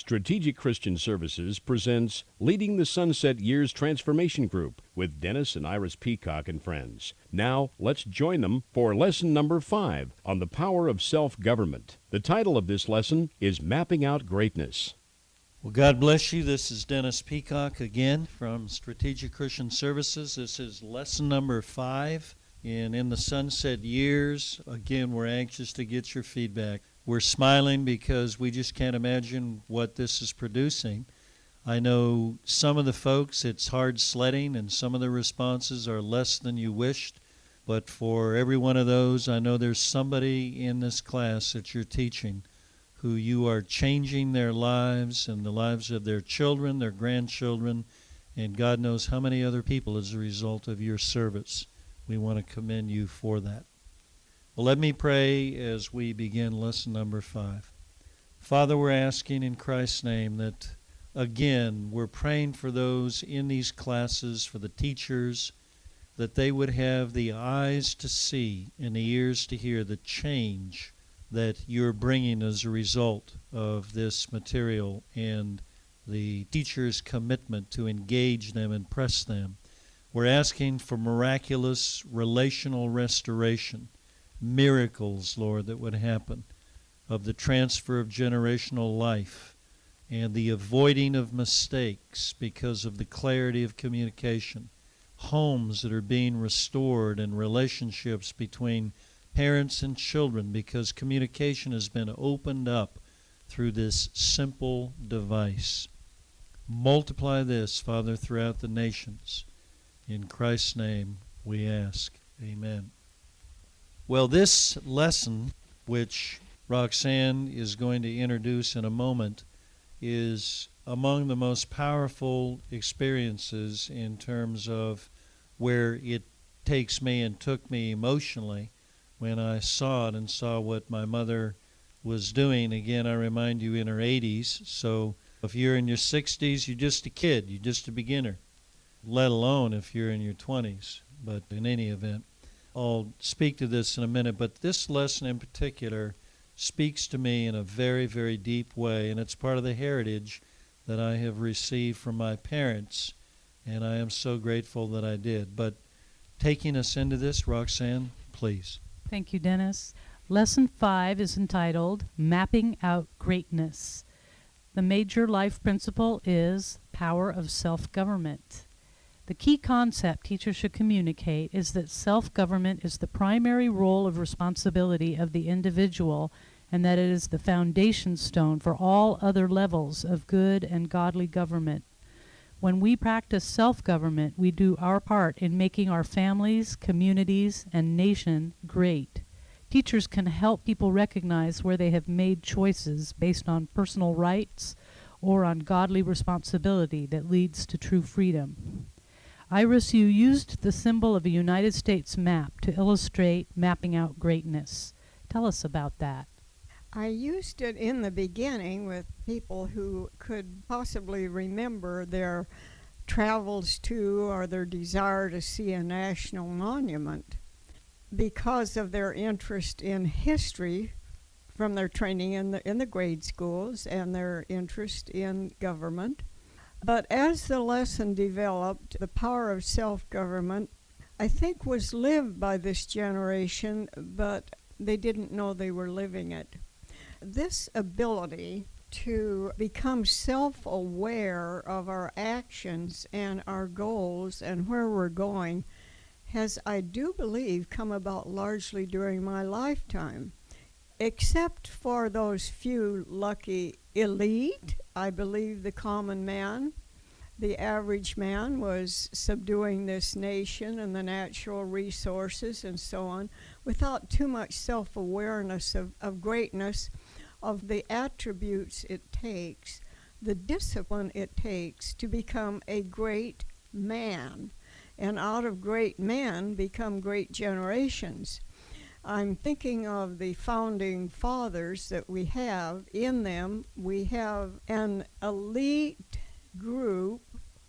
Strategic Christian Services presents Leading the Sunset Years Transformation Group with Dennis and Iris Peacock and friends. Now, let's join them for lesson number 5 on the power of self-government. The title of this lesson is Mapping Out Greatness. Well, God bless you. This is Dennis Peacock again from Strategic Christian Services. This is lesson number 5 in the Sunset Years. Again, we're anxious to get your feedback. We're smiling because we just can't imagine what this is producing. I know some of the folks, it's hard sledding, and some of the responses are less than you wished. But for every one of those, I know there's somebody in this class that you're teaching who you are changing their lives and the lives of their children, their grandchildren, and God knows how many other people as a result of your service. We want to commend you for that. Well, let me pray as we begin lesson number 5. Father, we're asking in Christ's name that, again, we're praying for those in these classes, for the teachers, that they would have the eyes to see and the ears to hear the change that you're bringing as a result of this material and the teacher's commitment to engage them and press them. We're asking for miraculous relational restoration, miracles, Lord, that would happen, of the transfer of generational life and the avoiding of mistakes because of the clarity of communication, homes that are being restored and relationships between parents and children because communication has been opened up through this simple device. Multiply this, Father, throughout the nations. In Christ's name we ask. Amen. Well, this lesson, which Roxanne is going to introduce in a moment, is among the most powerful experiences in terms of where it takes me and took me emotionally when I saw it and saw what my mother was doing. Again, I remind you, in her 80s, so if you're in your 60s, you're just a kid, you're just a beginner, let alone if you're in your 20s. But in any event, I'll speak to this in a minute, but this lesson in particular speaks to me in a very, very deep way, and it's part of the heritage that I have received from my parents, and I am so grateful that I did. But taking us into this, Roxanne, please. Thank you, Dennis. Lesson 5 is entitled Mapping Out Greatness. The major life principle is power of self-government. The key concept teachers should communicate is that self-government is the primary role of responsibility of the individual, and that it is the foundation stone for all other levels of good and godly government. When we practice self-government, we do our part in making our families, communities, and nation great. Teachers can help people recognize where they have made choices based on personal rights or on godly responsibility that leads to true freedom. Iris, you used the symbol of a United States map to illustrate mapping out greatness. Tell us about that. I used it in the beginning with people who could possibly remember their travels to or their desire to see a national monument because of their interest in history from their training in the grade schools and their interest in government. But as the lesson developed, the power of self-government, I think, was lived by this generation, but they didn't know they were living it. This ability to become self-aware of our actions and our goals and where we're going has, I do believe, come about largely during my lifetime. Except for those few lucky elite, I believe the common man, the average man, was subduing this nation and the natural resources and so on without too much self-awareness of greatness, of the attributes it takes, the discipline it takes to become a great man, and out of great men become great generations. I'm thinking of the founding fathers that we have. In them, we have an elite group,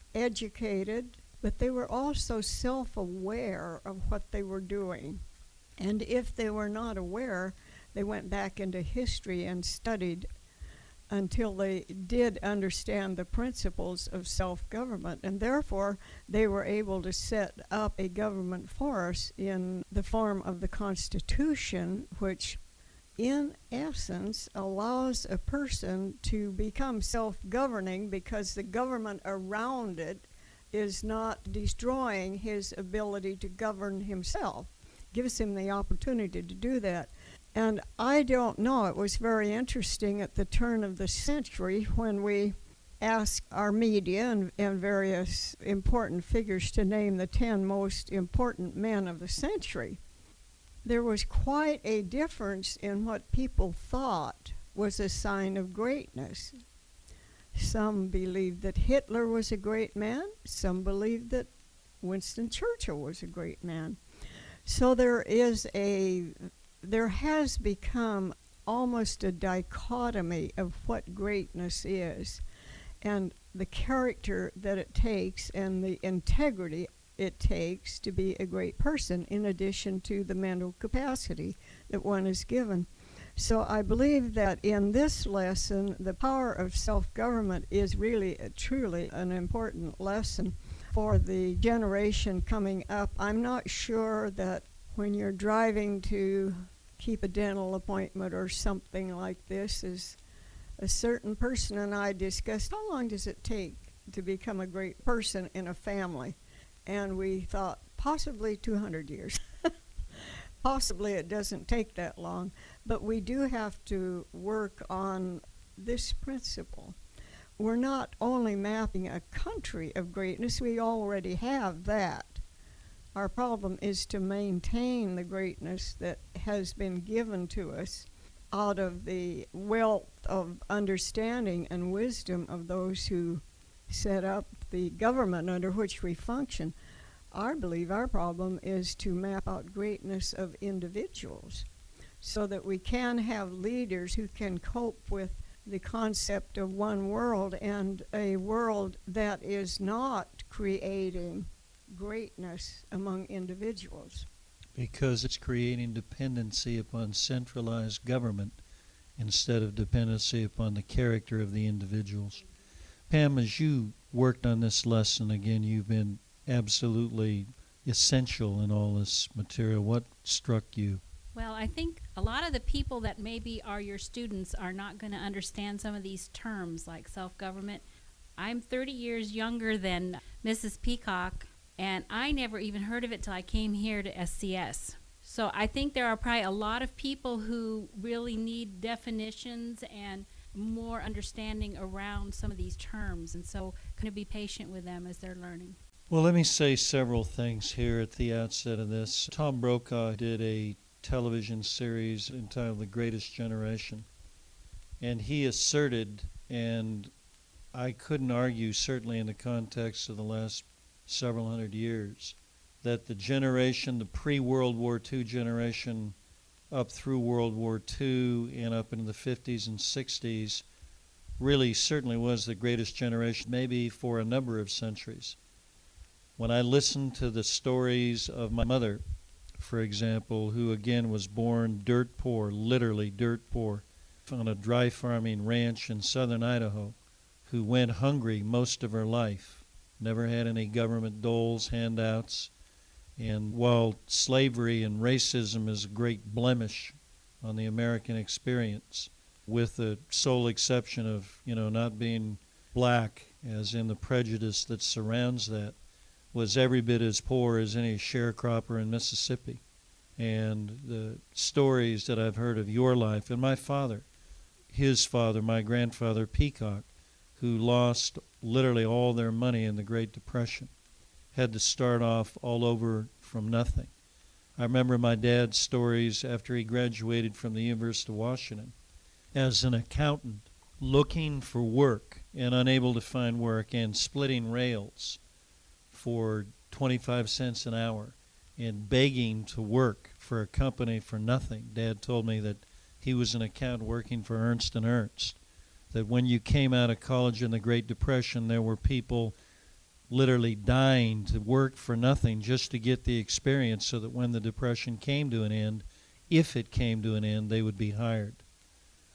educated, but they were also self-aware of what they were doing. And if they were not aware, they went back into history and studied until they did understand the principles of self-government, and therefore they were able to set up a government for us in the form of the Constitution, which in essence allows a person to become self-governing because the government around it is not destroying his ability to govern himself, gives him the opportunity to do that. And I don't know, it was very interesting at the turn of the century when we asked our media and various important figures to name the 10 most important men of the century. There was quite a difference in what people thought was a sign of greatness. Some believed that Hitler was a great man. Some believed that Winston Churchill was a great man. So there has become almost a dichotomy of what greatness is, and the character that it takes and the integrity it takes to be a great person, in addition to the mental capacity that one is given. So I believe that in this lesson, the power of self-government is really, truly an important lesson for the generation coming up. I'm not sure that when you're driving to keep a dental appointment or something like this, as a certain person and I discussed, how long does it take to become a great person in a family? And we thought possibly 200 years. Possibly it doesn't take that long, but we do have to work on this principle. We're not only mapping a country of greatness, we already have that. Our problem is to maintain the greatness that has been given to us out of the wealth of understanding and wisdom of those who set up the government under which we function. I believe our problem is to map out greatness of individuals so that we can have leaders who can cope with the concept of one world, and a world that is not creating greatness among individuals. Because it's creating dependency upon centralized government instead of dependency upon the character of the individuals. Pam, as you worked on this lesson, again, you've been absolutely essential in all this material. What struck you? Well, I think a lot of the people that maybe are your students are not going to understand some of these terms like self-government. I'm 30 years younger than Mrs. Peacock, and I never even heard of it till I came here to SCS. So I think there are probably a lot of people who really need definitions and more understanding around some of these terms, and so going to be patient with them as they're learning. Well, let me say several things here at the outset of this. Tom Brokaw did a television series entitled The Greatest Generation, and he asserted, and I couldn't argue, certainly in the context of the last several hundred years, that the generation, the pre-World War II generation up through World War II and up into the 50s and 60s really certainly was the greatest generation, maybe for a number of centuries. When I listened to the stories of my mother, for example, who again was born dirt poor, literally dirt poor, on a dry farming ranch in southern Idaho, who went hungry most of her life, never had any government doles, handouts, and while slavery and racism is a great blemish on the American experience, with the sole exception of, not being black, as in the prejudice that surrounds that, was every bit as poor as any sharecropper in Mississippi. And the stories that I've heard of your life, and my father, his father, my grandfather Peacock, who lost literally all their money in the Great Depression, had to start off all over from nothing. I remember my dad's stories after he graduated from the University of Washington as an accountant, looking for work and unable to find work, and splitting rails for 25 cents an hour and begging to work for a company for nothing. Dad told me that he was an accountant working for Ernst & Ernst, that when you came out of college in the Great Depression, there were people literally dying to work for nothing just to get the experience so that when the Depression came to an end, if it came to an end, they would be hired.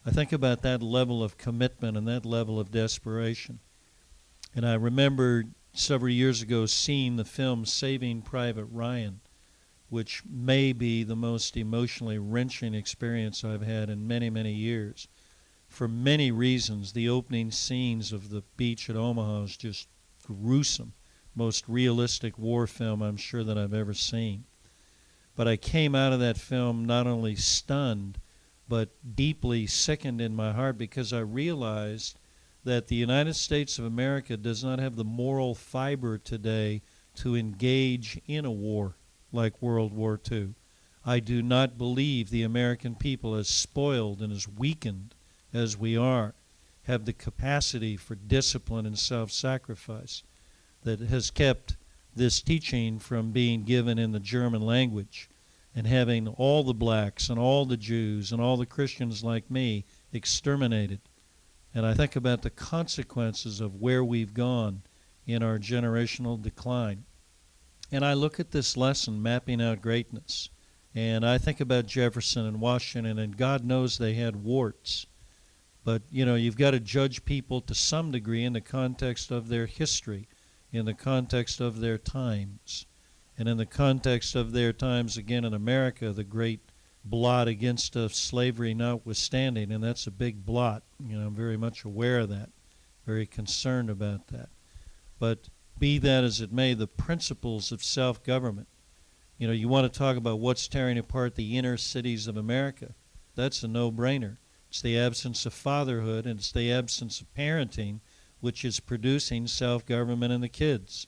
I think about that level of commitment and that level of desperation. And I remember several years ago seeing the film Saving Private Ryan, which may be the most emotionally wrenching experience I've had in many, many years. For many reasons, the opening scenes of the beach at Omaha is just gruesome, most realistic war film I'm sure that I've ever seen. But I came out of that film not only stunned, but deeply sickened in my heart, because I realized that the United States of America does not have the moral fiber today to engage in a war like World War II. I do not believe the American people, as spoiled and as weakened as we are, have the capacity for discipline and self-sacrifice that has kept this teaching from being given in the German language and having all the blacks and all the Jews and all the Christians like me exterminated. And I think about the consequences of where we've gone in our generational decline. And I look at this lesson, Mapping Out Greatness, and I think about Jefferson and Washington, and God knows they had warts. But, you know, you've got to judge people to some degree in the context of their history, in the context of their times. And in the context of their times, again, in America, the great blot against us, slavery notwithstanding, and that's a big blot. You know, I'm very much aware of that, very concerned about that. But be that as it may, the principles of self-government. You know, you want to talk about what's tearing apart the inner cities of America. That's a no-brainer. It's the absence of fatherhood, and it's the absence of parenting, which is producing self-government in the kids.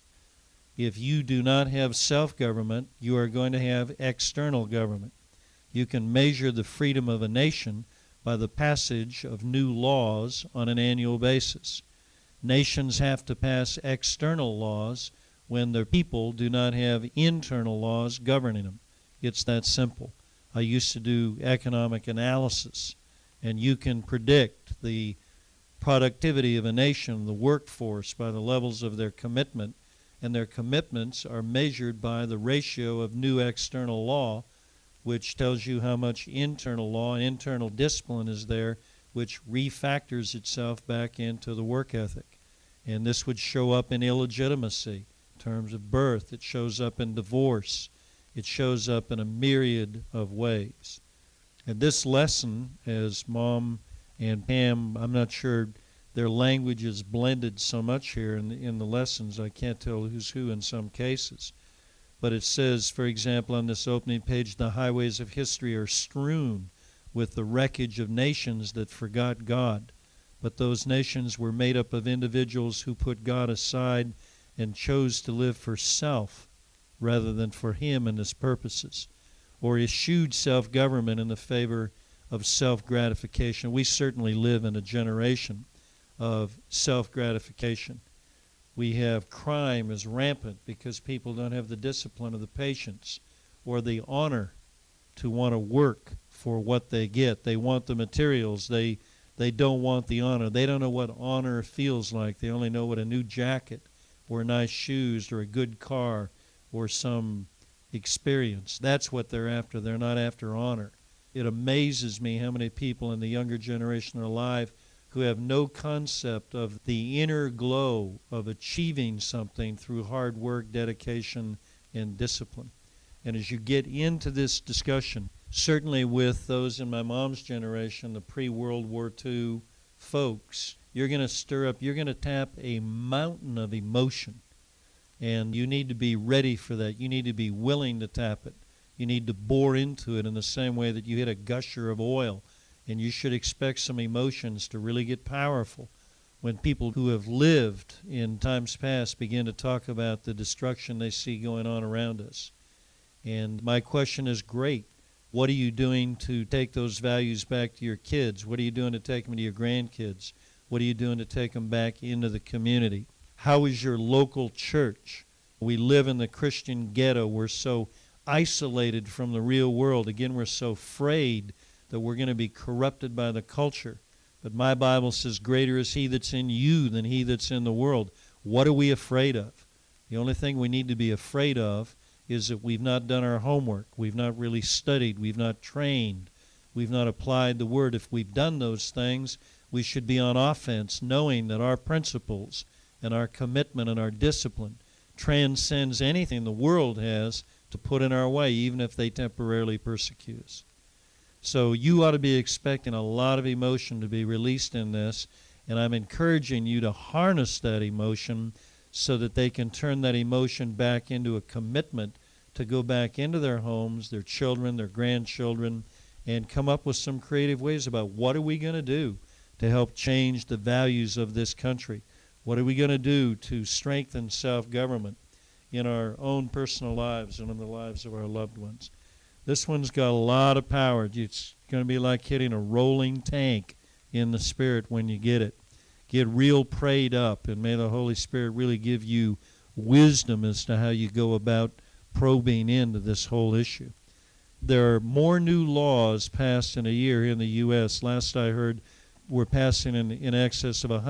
If you do not have self-government, you are going to have external government. You can measure the freedom of a nation by the passage of new laws on an annual basis. Nations have to pass external laws when their people do not have internal laws governing them. It's that simple. I used to do economic analysis, and you can predict the productivity of a nation, the workforce, by the levels of their commitment, and their commitments are measured by the ratio of new external law, which tells you how much internal law and internal discipline is there, which refactors itself back into the work ethic. And this would show up in illegitimacy in terms of birth. It shows up in divorce. It shows up in a myriad of ways. And this lesson, as Mom and Pam, I'm not sure their language is blended so much here in the lessons, I can't tell who's who in some cases. But it says, for example, on this opening page, the highways of history are strewn with the wreckage of nations that forgot God. But those nations were made up of individuals who put God aside and chose to live for self rather than for Him and His purposes, or eschewed self-government in the favor of self-gratification. We certainly live in a generation of self-gratification. We have crime is rampant because people don't have the discipline or the patience or the honor to want to work for what they get. They want the materials. They don't want the honor. They don't know what honor feels like. They only know what a new jacket or nice shoes or a good car or some experience. That's what they're after. They're not after honor. It amazes me how many people in the younger generation are alive who have no concept of the inner glow of achieving something through hard work, dedication, and discipline. And as you get into this discussion, certainly with those in my mom's generation, the pre-World War II folks, you're going to tap a mountain of emotion. And you need to be ready for that. You need to be willing to tap it. You need to bore into it in the same way that you hit a gusher of oil. And you should expect some emotions to really get powerful when people who have lived in times past begin to talk about the destruction they see going on around us. And my question is, great. What are you doing to take those values back to your kids? What are you doing to take them to your grandkids? What are you doing to take them back into the community? How is your local church? We live in the Christian ghetto. We're so isolated from the real world. Again, we're so afraid that we're going to be corrupted by the culture. But my Bible says, greater is He that's in you than he that's in the world. What are we afraid of? The only thing we need to be afraid of is that we've not done our homework. We've not really studied. We've not trained. we've not applied the Word. If we've done those things, we should be on offense, knowing that our principles and our commitment and our discipline transcends anything the world has to put in our way, even if they temporarily persecute us. So you ought to be expecting a lot of emotion to be released in this, and I'm encouraging you to harness that emotion so that they can turn that emotion back into a commitment to go back into their homes, their children, their grandchildren, and come up with some creative ways about what are we going to do to help change the values of this country. What are we going to do to strengthen self-government in our own personal lives and in the lives of our loved ones? This one's got a lot of power. It's going to be like hitting a rolling tank in the Spirit when you get it. Get real prayed up, and may the Holy Spirit really give you wisdom as to how you go about probing into this whole issue. There are more new laws passed in a year in the U.S. Last I heard, we're passing in excess of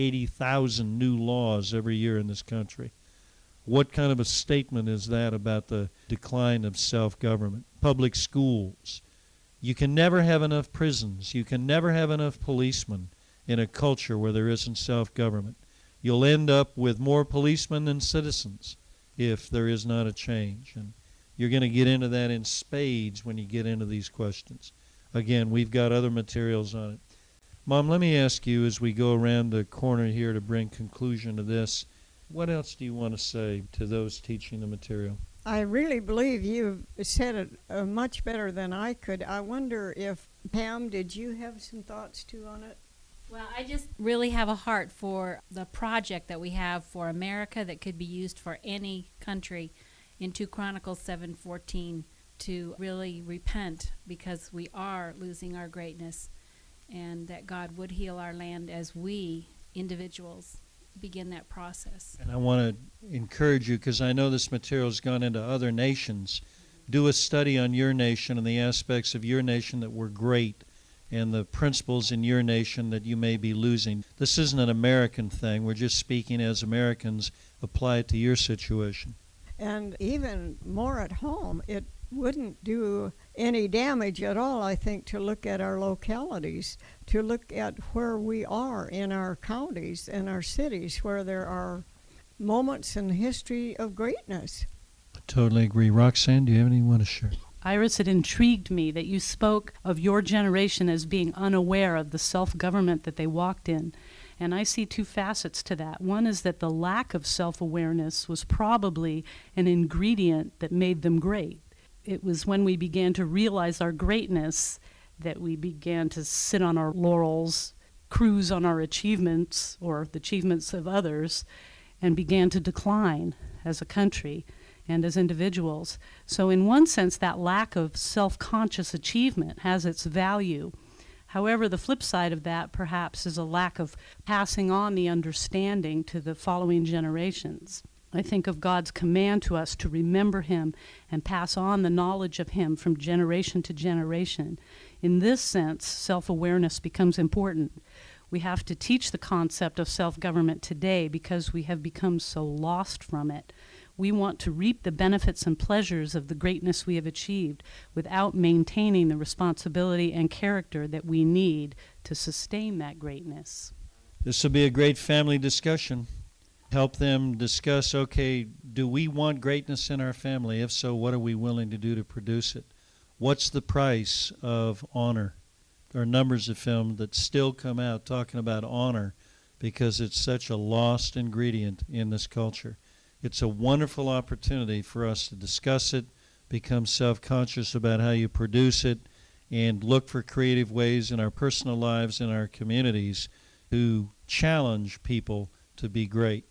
180,000 new laws every year in this country. What kind of a statement is that about the decline of self-government? Public schools. You can never have enough prisons. You can never have enough policemen in a culture where there isn't self-government. You'll end up with more policemen than citizens if there is not a change. And you're going to get into that in spades when you get into these questions. Again, we've got other materials on it. Mom, let me ask you as we go around the corner here to bring conclusion to this, what else do you want to say to those teaching the material? I really believe you've said it much better than I could. I wonder if, Pam, did you have some thoughts too on it? Well, I just really have a heart for the project that we have for America that could be used for any country in 2 Chronicles 7:14 to really repent because we are losing our greatness, and that God would heal our land as we individuals begin that process. And I want to encourage you, because I know this material has gone into other nations. Do a study on your nation and the aspects of your nation that were great and the principles in your nation that you may be losing. This isn't an American thing. We're just speaking as Americans. Apply it to your situation. And even more at home, it wouldn't do any damage at all, I think, to look at our localities, to look at where we are in our counties and our cities, where there are moments in history of greatness. I totally agree. Roxanne, do you have anything you want to share? Iris, it intrigued me that you spoke of your generation as being unaware of the self-government that they walked in. And I see 2 facets to that. One is that the lack of self-awareness was probably an ingredient that made them great. It was when we began to realize our greatness that we began to sit on our laurels, cruise on our achievements or the achievements of others, and began to decline as a country and as individuals. So in one sense, that lack of self-conscious achievement has its value. However, the flip side of that perhaps is a lack of passing on the understanding to the following generations. I think of God's command to us to remember Him and pass on the knowledge of Him from generation to generation. In this sense, self-awareness becomes important. We have to teach the concept of self-government today because we have become so lost from it. We want to reap the benefits and pleasures of the greatness we have achieved without maintaining the responsibility and character that we need to sustain that greatness. This will be a great family discussion. Help them discuss, okay, do we want greatness in our family? If so, what are we willing to do to produce it? What's the price of honor? There are numbers of films that still come out talking about honor because it's such a lost ingredient in this culture. It's a wonderful opportunity for us to discuss it, become self-conscious about how you produce it, and look for creative ways in our personal lives and our communities to challenge people to be great.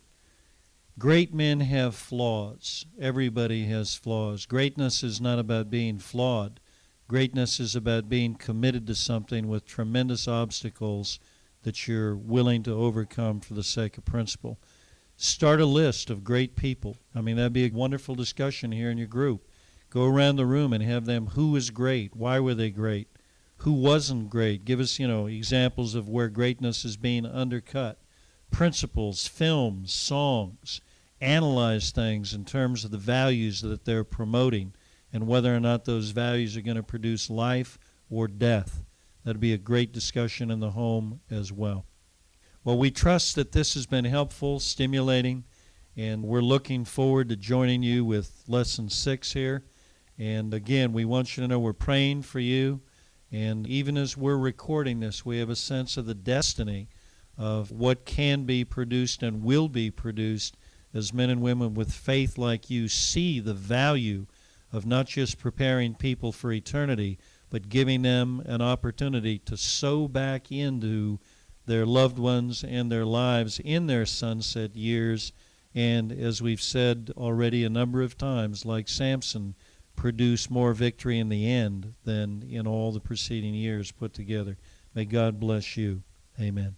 Great men have flaws. Everybody has flaws. Greatness is not about being flawed. Greatness is about being committed to something with tremendous obstacles that you're willing to overcome for the sake of principle. Start a list of great people. I mean, that'd be a wonderful discussion here in your group. Go around the room and have them, who was great? Why were they great? Who wasn't great? Give us, examples of where greatness is being undercut. Principles, films, songs. Analyze things in terms of the values that they're promoting and whether or not those values are going to produce life or death. That'd be a great discussion in the home as well. Well, we trust that this has been helpful, stimulating, and we're looking forward to joining you with Lesson 6 here. And again, we want you to know we're praying for you. And even as we're recording this, we have a sense of the destiny of what can be produced and will be produced as men and women with faith like you see the value of not just preparing people for eternity, but giving them an opportunity to sow back into their loved ones and their lives in their sunset years. And as we've said already a number of times, like Samson, produce more victory in the end than in all the preceding years put together. May God bless you. Amen.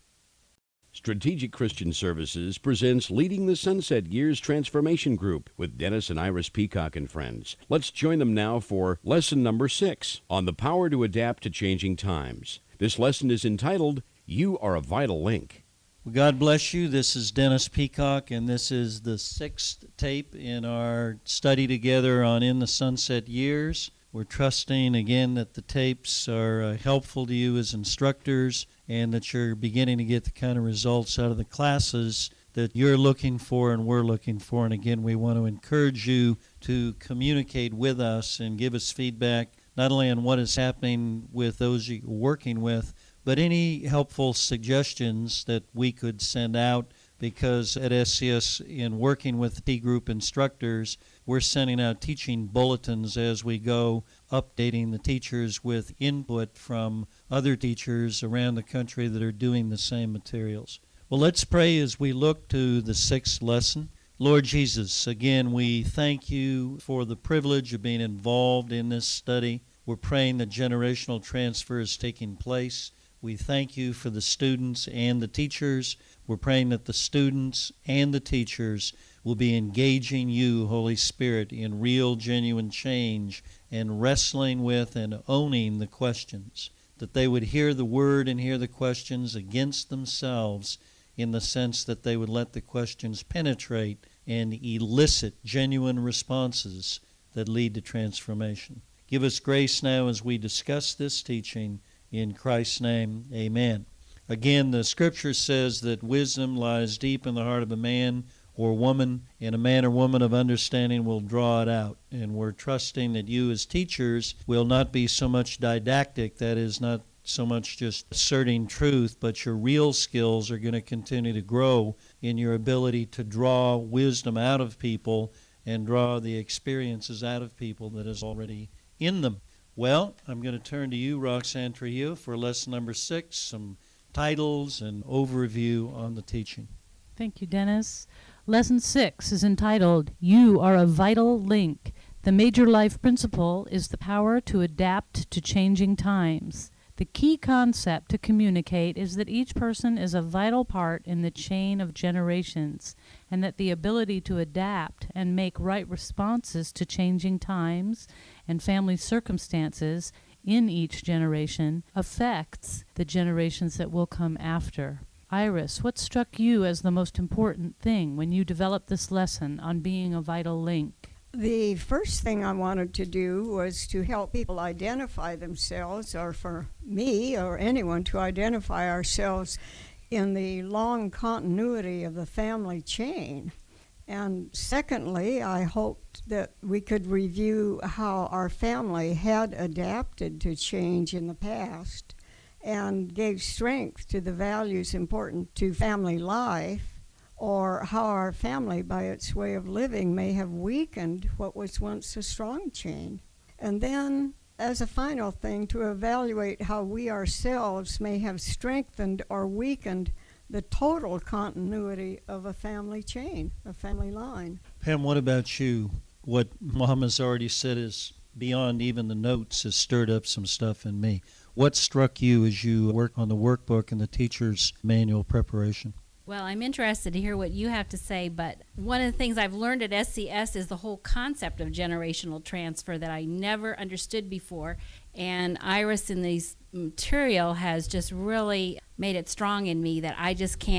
Strategic Christian Services presents Leading the Sunset Years Transformation Group with Dennis and Iris Peacock and friends. Let's join them now for lesson number 6 on the power to adapt to changing times. This lesson is entitled, You Are a Vital Link. Well, God bless you. This is Dennis Peacock, and this is the 6th tape in our study together on In the Sunset Years. We're trusting again that the tapes are helpful to you as instructors and that you're beginning to get the kind of results out of the classes that you're looking for and we're looking for. And again, we want to encourage you to communicate with us and give us feedback, not only on what is happening with those you're working with, but any helpful suggestions that we could send out, because at SCS, in working with T group instructors, we're sending out teaching bulletins as we go, updating the teachers with input from other teachers around the country that are doing the same materials. Well, let's pray as we look to the 6th lesson. Lord Jesus, again, we thank you for the privilege of being involved in this study. We're praying that generational transfer is taking place. We thank you for the students and the teachers. We're praying that the students and the teachers will be engaging you, Holy Spirit, in real, genuine change and wrestling with and owning the questions, that they would hear the word and hear the questions against themselves in the sense that they would let the questions penetrate and elicit genuine responses that lead to transformation. Give us grace now as we discuss this teaching. In Christ's name, amen. Again, the Scripture says that wisdom lies deep in the heart of a man or woman, and a man or woman of understanding will draw it out. And we're trusting that you as teachers will not be so much didactic, that is, not so much just asserting truth, but your real skills are going to continue to grow in your ability to draw wisdom out of people and draw the experiences out of people that is already in them. Well, I'm going to turn to you, Roxanne Trujillo, for lesson number 6, some titles and overview on the teaching. Thank you, Dennis. Lesson 6 is entitled, You Are a Vital Link. The major life principle is the power to adapt to changing times. The key concept to communicate is that each person is a vital part in the chain of generations, and that the ability to adapt and make right responses to changing times and family circumstances in each generation affects the generations that will come after. Iris, what struck you as the most important thing when you developed this lesson on being a vital link? The first thing I wanted to do was to help people identify themselves, or for me or anyone to identify ourselves in the long continuity of the family chain. And secondly, I hoped that we could review how our family had adapted to change in the past and gave strength to the values important to family life, or how our family, by its way of living, may have weakened what was once a strong chain. And then, as a final thing, to evaluate how we ourselves may have strengthened or weakened the total continuity of a family chain, a family line. Pam, what about you? What Mom has already said is beyond even the notes has stirred up some stuff in me. What struck you as you work on the workbook and the teacher's manual preparation? Well, I'm interested to hear what you have to say, but one of the things I've learned at SCS is the whole concept of generational transfer that I never understood before, and Iris in this material has just really made it strong in me that I just can't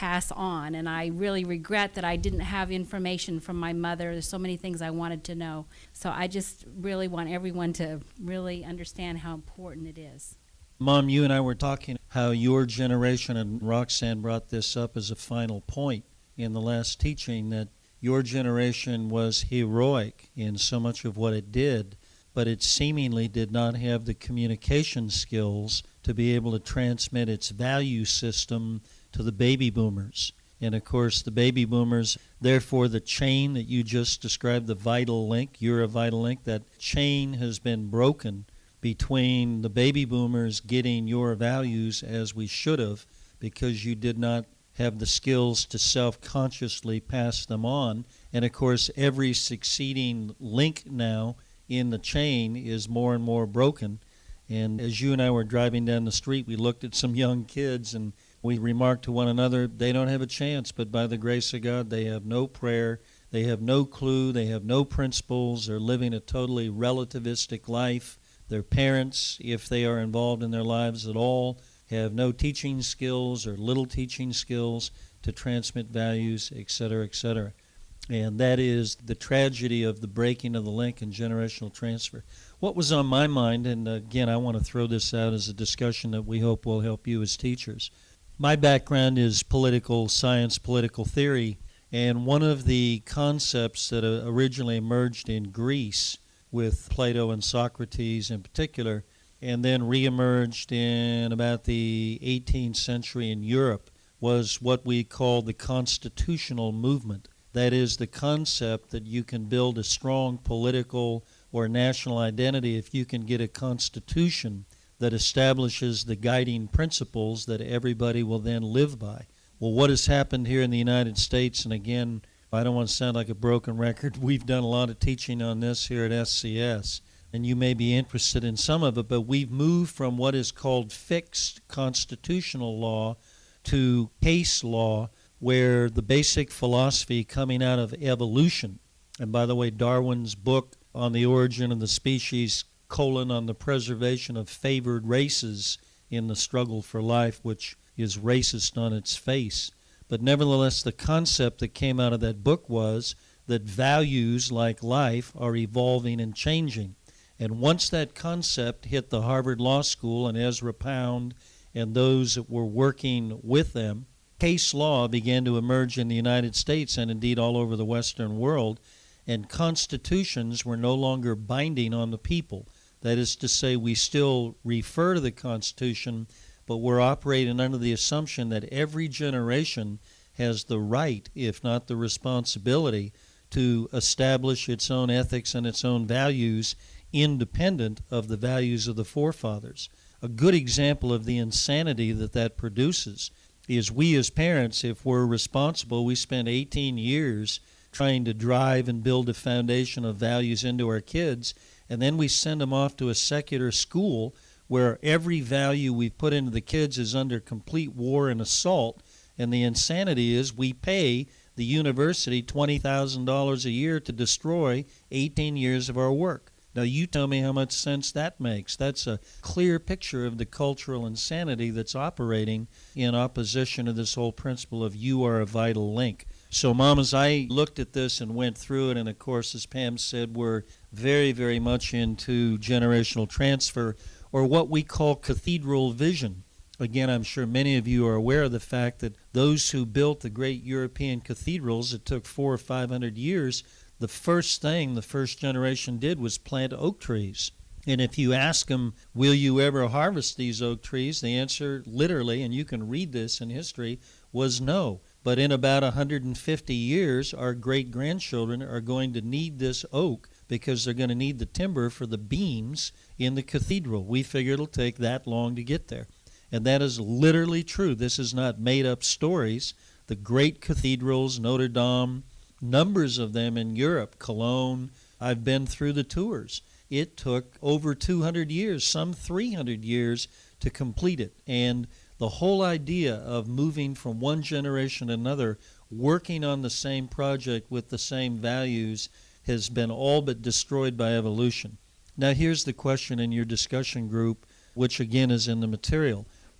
pass on. And I really regret that I didn't have information from my mother. There's so many things I wanted to know. So I just really want everyone to really understand how important it is. Mom, you and I were talking how your generation, and Roxanne brought this up as a final point in the last teaching, that your generation was heroic in so much of what it did, but it seemingly did not have the communication skills to be able to transmit its value system to the baby boomers. And of course, the baby boomers, therefore the chain that you just described, the vital link, you're a vital link, that chain has been broken between the baby boomers getting your values as we should have, because you did not have the skills to self-consciously pass them on. And of course, every succeeding link now in the chain is more and more broken. And as you and I were driving down the street, we looked at some young kids and we remarked to one another, they don't have a chance, but by the grace of God, they have no prayer, they have no clue, they have no principles, they're living a totally relativistic life. Their parents, if they are involved in their lives at all, have no teaching skills or little teaching skills to transmit values, etc., etc. And that is the tragedy of the breaking of the link and generational transfer. What was on my mind, and again, I want to throw this out as a discussion that we hope will help you as teachers. My background is political science, political theory, and one of the concepts that originally emerged in Greece with Plato and Socrates in particular, and then reemerged in about the 18th century in Europe, was what we call the constitutional movement. That is the concept that you can build a strong political or national identity if you can get a constitution that establishes the guiding principles that everybody will then live by. Well, what has happened here in the United States, and again, I don't want to sound like a broken record, we've done a lot of teaching on this here at SCS, and you may be interested in some of it, but we've moved from what is called fixed constitutional law to case law, where the basic philosophy coming out of evolution, and by the way, Darwin's book on the origin of the species, on the preservation of favored races in the struggle for life, which is racist on its face. But nevertheless, the concept that came out of that book was that values, like life, are evolving and changing. And once that concept hit the Harvard Law School and Ezra Pound and those that were working with them, case law began to emerge in the United States and indeed all over the Western world, and constitutions were no longer binding on the people. That is to say, we still refer to the Constitution, but we're operating under the assumption that every generation has the right, if not the responsibility, to establish its own ethics and its own values independent of the values of the forefathers. A good example of the insanity that produces is we as parents, if we're responsible, we spend 18 years trying to drive and build a foundation of values into our kids, and then we send them off to a secular school where every value we put into the kids is under complete war and assault, and the insanity is we pay the university $20,000 a year to destroy 18 years of our work. Now you tell me how much sense that makes. That's a clear picture of the cultural insanity that's operating in opposition to this whole principle of you are a vital link. So, Mom, as I looked at this and went through it, and of course, as Pam said, we're very, very much into generational transfer, or what we call cathedral vision. Again, I'm sure many of you are aware of the fact that those who built the great European cathedrals, it took 400 or 500 years, the first thing the first generation did was plant oak trees. And if you ask them, will you ever harvest these oak trees, the answer literally, and you can read this in history, was no. But in about 150 years, our great-grandchildren are going to need this oak because they're going to need the timber for the beams in the cathedral. We figure it'll take that long to get there. And that is literally true. This is not made-up stories. The great cathedrals, Notre Dame, numbers of them in Europe, Cologne, I've been through the tours. It took over 200 years, some 300 years to complete it. And the whole idea of moving from one generation to another, working on the same project with the same values, has been all but destroyed by evolution. Now here's the question in your discussion group, which again is in the material.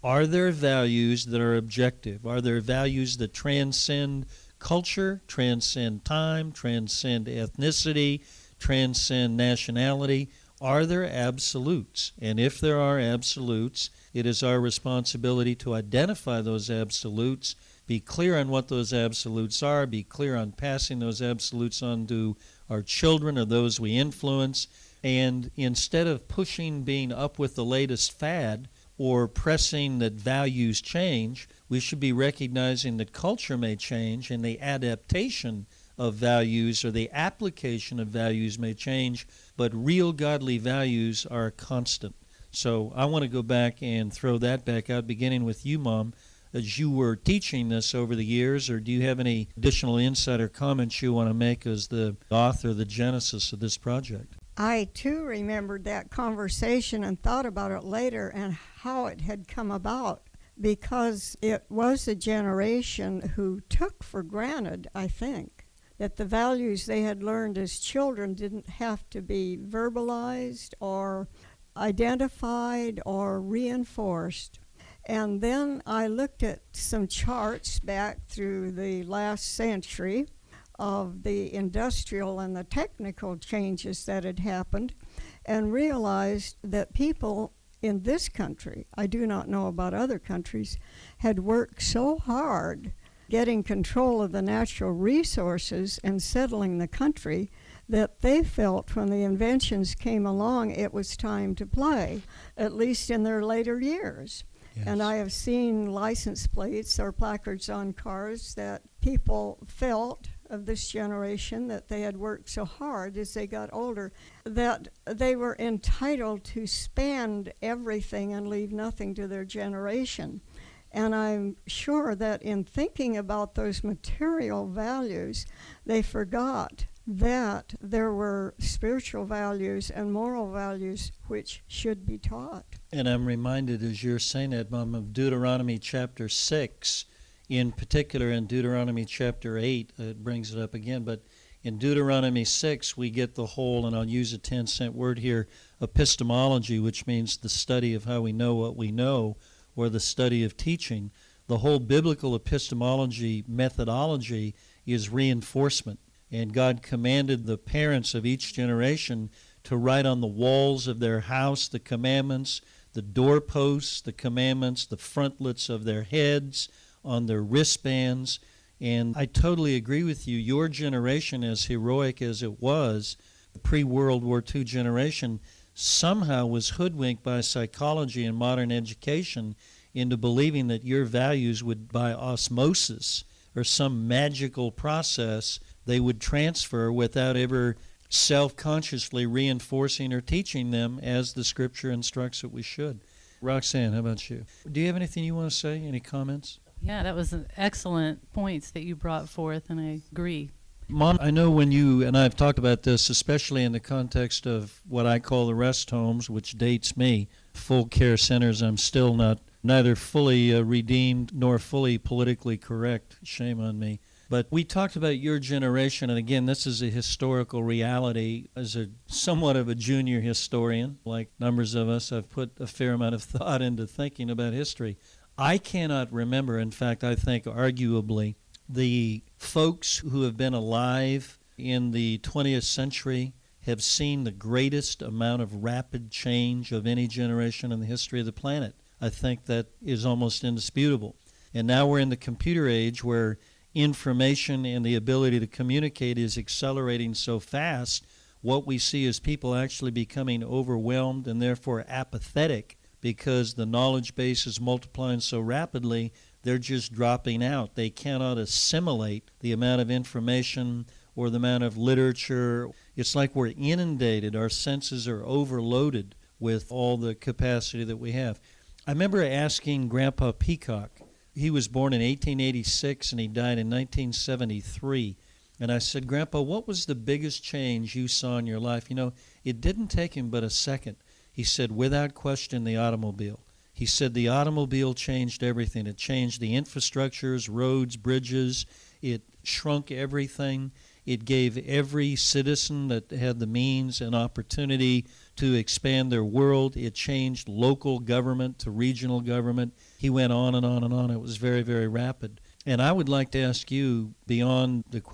Are there values that are objective? Are there values that transcend culture, transcend time, transcend ethnicity, transcend nationality? Are there absolutes? And if there are absolutes, it is our responsibility to identify those absolutes, be clear on what those absolutes are, be clear on passing those absolutes on to our children or those we influence, and instead of pushing being up with the latest fad or pressing that values change, we should be recognizing that culture may change and the adaptation of values or the application of values may change, but real godly values are constant. So I want to go back and throw that back out, beginning with you, Mom, as you were teaching this over the years, or do you have any additional insight or comments you want to make as the author, the genesis of this project? I, too, remembered that conversation and thought about it later and how it had come about, because it was a generation who took for granted, I think, that the values they had learned as children didn't have to be verbalized or identified or reinforced. And then I looked at some charts back through the last century of the industrial and the technical changes that had happened, and realized that people in this country, I do not know about other countries, had worked so hard getting control of the natural resources and settling the country that they felt when the inventions came along it was time to play, at least in their later years. Yes. And I have seen license plates or placards on cars that people felt of this generation that they had worked so hard as they got older that they were entitled to spend everything and leave nothing to their generation. And I'm sure that in thinking about those material values, they forgot that there were spiritual values and moral values which should be taught. And I'm reminded, as you're saying that, Mom, of Deuteronomy chapter 6, in particular in Deuteronomy chapter 8, it brings it up again, but in Deuteronomy 6, we get the whole, and I'll use a 10-cent word here, epistemology, which means the study of how we know what we know, or the study of teaching. The whole biblical epistemology methodology is reinforcement. And God commanded the parents of each generation to write on the walls of their house the commandments, the doorposts, the commandments, the frontlets of their heads, on their wristbands. And I totally agree with you. Your generation, as heroic as it was, the pre-World War II generation, somehow was hoodwinked by psychology and modern education into believing that your values would, by osmosis or some magical process, they would transfer without ever self-consciously reinforcing or teaching them as the Scripture instructs that we should. Roxanne, how about you? Do you have anything you want to say? Any comments? Yeah, that was an excellent points that you brought forth, and I agree. Mom, I know when you and I have talked about this, especially in the context of what I call the rest homes, which dates me, full care centers, I'm still neither fully redeemed nor fully politically correct. Shame on me. But we talked about your generation, and again, this is a historical reality. As a somewhat of a junior historian, like numbers of us, I've put a fair amount of thought into thinking about history. I cannot remember, in fact, I think arguably, the folks who have been alive in the 20th century have seen the greatest amount of rapid change of any generation in the history of the planet. I think that is almost indisputable. And now we're in the computer age where information and the ability to communicate is accelerating so fast. What we see is people actually becoming overwhelmed and therefore apathetic because the knowledge base is multiplying so rapidly, they're just dropping out. They cannot assimilate the amount of information or the amount of literature. It's like we're inundated. Our senses are overloaded with all the capacity that we have. I remember asking Grandpa Peacock. He was born in 1886 and he died in 1973. And I said, Grandpa, what was the biggest change you saw in your life? You know, it didn't take him but a second. He said, without question, the automobile. He said the automobile changed everything. It changed the infrastructures, roads, bridges. It shrunk everything. It gave every citizen that had the means an opportunity to expand their world. It changed local government to regional government. He went on and on and on. It was very, very rapid. And I would like to ask you, beyond the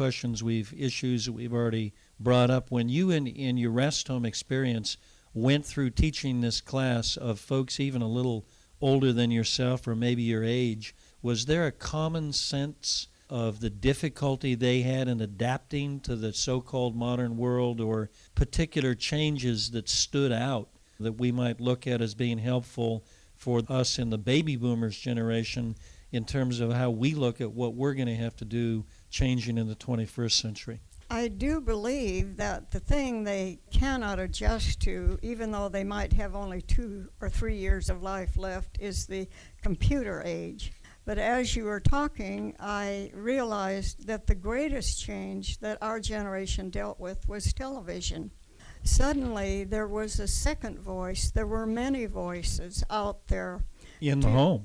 issues that we've already brought up, when you in your rest home experience went through teaching this class of folks even a little older than yourself or maybe your age, was there a common sense of the difficulty they had in adapting to the so-called modern world, or particular changes that stood out that we might look at as being helpful for us in the baby boomers generation in terms of how we look at what we're going to have to do changing in the 21st century? I do believe that the thing they cannot adjust to, even though they might have only 2 or 3 years of life left, is the computer age. But as you were talking, I realized that the greatest change that our generation dealt with was television. Suddenly, there was a second voice. There were many voices out there. In the home.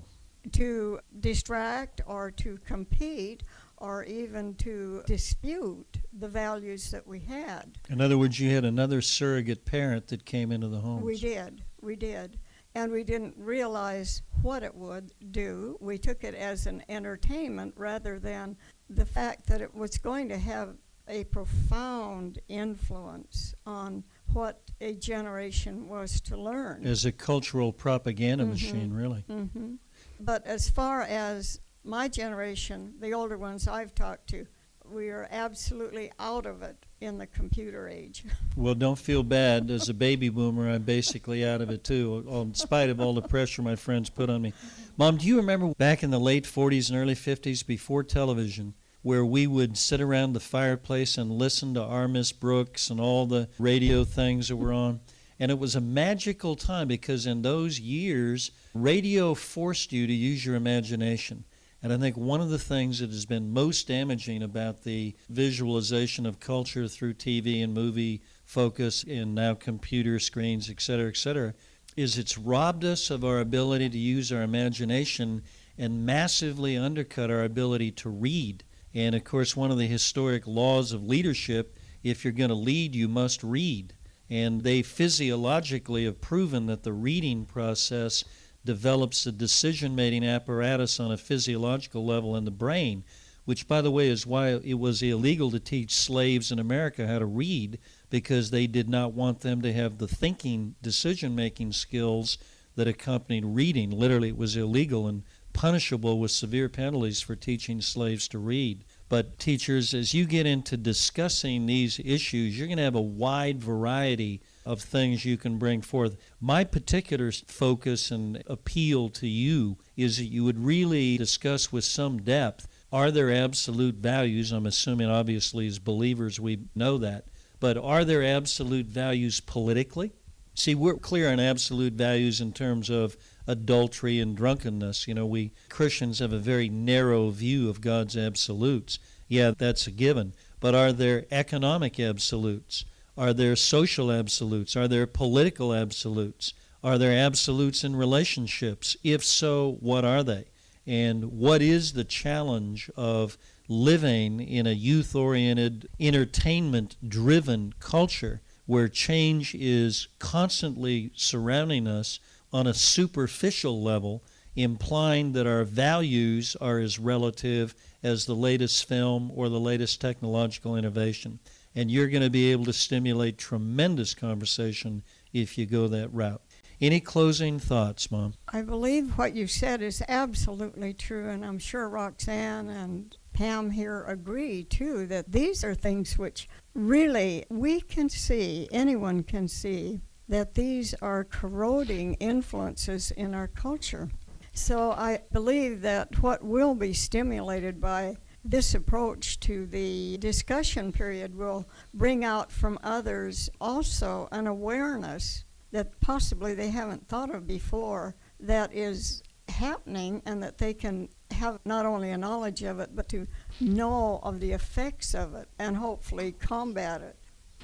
To distract or to compete or even to dispute the values that we had. In other words, you had another surrogate parent that came into the homes. We did. And we didn't realize what it would do. We took it as an entertainment rather than the fact that it was going to have a profound influence on what a generation was to learn. As a cultural propaganda machine, really. Mm-hmm. But as far as my generation, the older ones I've talked to, we are absolutely out of it in the computer age. Well, don't feel bad. As a baby boomer, I'm basically out of it too, in spite of all the pressure my friends put on me. Mom, do you remember back in the late 40s and early 50s, before television, where we would sit around the fireplace and listen to R. Miss Brooks and all the radio things that were on? And it was a magical time because in those years, radio forced you to use your imagination. And I think one of the things that has been most damaging about the visualization of culture through TV and movie focus and now computer screens, et cetera, is it's robbed us of our ability to use our imagination and massively undercut our ability to read. And, of course, one of the historic laws of leadership, if you're going to lead, you must read. And they physiologically have proven that the reading process develops a decision-making apparatus on a physiological level in the brain, which, by the way, is why it was illegal to teach slaves in America how to read, because they did not want them to have the thinking, decision-making skills that accompanied reading. Literally, it was illegal and punishable with severe penalties for teaching slaves to read. But teachers, as you get into discussing these issues, you're going to have a wide variety of things you can bring forth. My particular focus and appeal to you is that you would really discuss with some depth, are there absolute values? I'm assuming obviously as believers we know that, but are there absolute values politically? See, we're clear on absolute values in terms of adultery and drunkenness. You know, we Christians have a very narrow view of God's absolutes. Yeah, that's a given. But are there economic absolutes? Are there social absolutes? Are there political absolutes? Are there absolutes in relationships? If so, what are they? And what is the challenge of living in a youth-oriented, entertainment-driven culture where change is constantly surrounding us on a superficial level, implying that our values are as relative as the latest film or the latest technological innovation? And you're going to be able to stimulate tremendous conversation if you go that route. Any closing thoughts, Mom? I believe what you said is absolutely true, and I'm sure Roxanne and Pam here agree, too, that these are things which really we can see, anyone can see, that these are corroding influences in our culture. So I believe that what will be stimulated by this approach to the discussion period will bring out from others also an awareness that possibly they haven't thought of before that is happening, and that they can have not only a knowledge of it, but to know of the effects of it and hopefully combat it.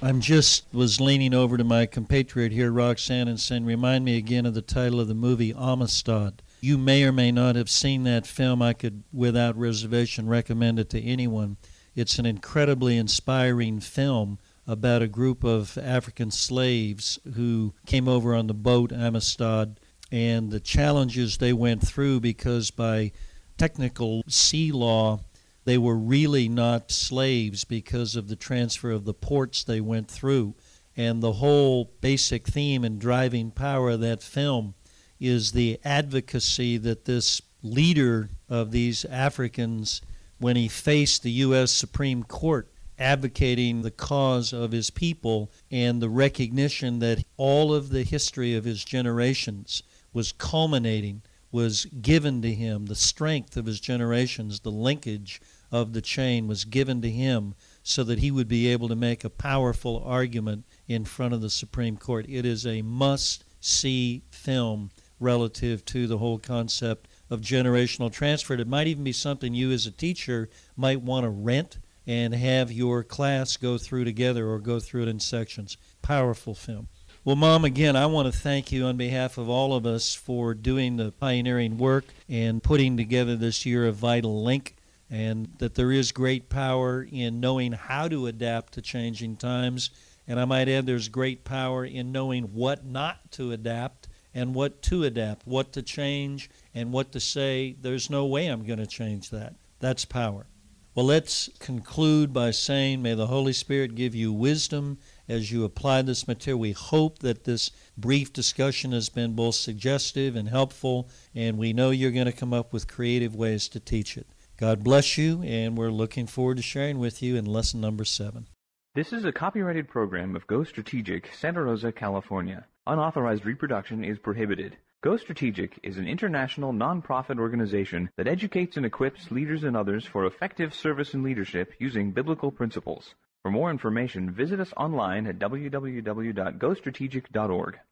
Was leaning over to my compatriot here, Roxanne, and saying, remind me again of the title of the movie, Amistad. You may or may not have seen that film. I could, without reservation, recommend it to anyone. It's an incredibly inspiring film about a group of African slaves who came over on the boat Amistad, and the challenges they went through, because by technical sea law, they were really not slaves because of the transfer of the ports they went through. And the whole basic theme and driving power of that film is the advocacy that this leader of these Africans, when he faced the U.S. Supreme Court, advocating the cause of his people and the recognition that all of the history of his generations was culminating, was given to him, the strength of his generations, the linkage of the chain was given to him so that he would be able to make a powerful argument in front of the Supreme Court. It is a must-see film relative to the whole concept of generational transfer. It might even be something you as a teacher might want to rent and have your class go through together or go through it in sections. Powerful film. Well, Mom, again, I want to thank you on behalf of all of us for doing the pioneering work and putting together this year of Vital Link, and that there is great power in knowing how to adapt to changing times. And I might add there's great power in knowing what not to adapt and what to adapt, what to change and what to say, there's no way I'm going to change that. That's power. Well, let's conclude by saying, may the Holy Spirit give you wisdom as you apply this material. We hope that this brief discussion has been both suggestive and helpful, and we know you're going to come up with creative ways to teach it. God bless you, and we're looking forward to sharing with you in lesson number 7. This is a copyrighted program of Go Strategic, Santa Rosa, California. Unauthorized reproduction is prohibited. Go Strategic is an international non-profit organization that educates and equips leaders and others for effective service and leadership using biblical principles. For more information, visit us online at www.gostrategic.org.